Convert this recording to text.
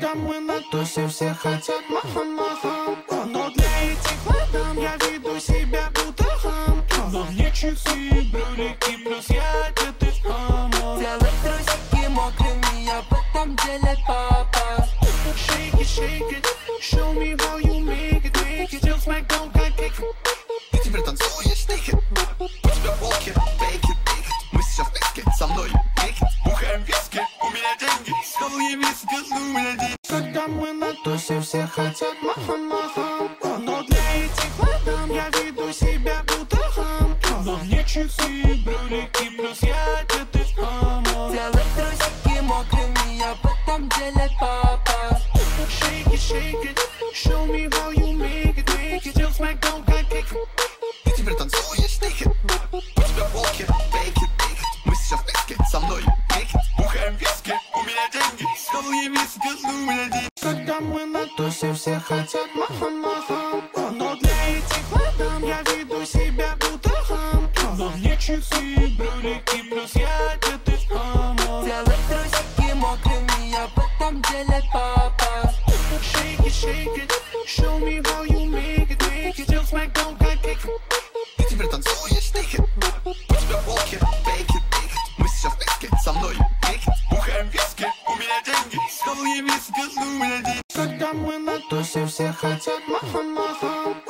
Когда мы на тусе, все хотят маха-маха. Но для этих мадам я веду себя будто хам. Но мне часы, брюлики, плюс я одетый в хамон. Делать трусики мокрыми, а потом делать папа. Shake it, shake it, show me how you make it, make it. Still smack down, как кик. И теперь танцуешь, take it. У тебя волки, take it, take it. Мы сейчас вместе, со мной, take it. Бухаем виски, у меня деньги. Сказал ей виски, у меня деньги. Когда мы на тусе, все хотят маха-маха. Но для этих мадам я веду себя будто хам. Но мне часы, брюлики, плюс я одетый в хамон. Делать трусики мокрыми, а потом делать папа. Shake it, show me how you make it, make it. Still smack down, как кик. И теперь танцуешь, take it. У тебя волки, take it, take it. Мы сейчас вместе, со мной, take it. Бухаем виски, у меня деньги. Сказал ей виски, у меня деньги. Когда мы на тусе, все хотят маха-маха. Но для этих мадам я веду себя будто хам. Но мне часы, брюлики, плюс я одетый в хамон. Делать трусики мокрыми, а потом делать папа. Shake it, show me how you make it, make it. Still smack down, как кик. И теперь танцуешь, take it. У тебя волки, take it, take it. Мы сейчас вместе, со мной, take it. Бухаем виски, у меня деньги. Сказал ей виски, у меня деньги. Когда мы на тусе, все хотят маха-маха.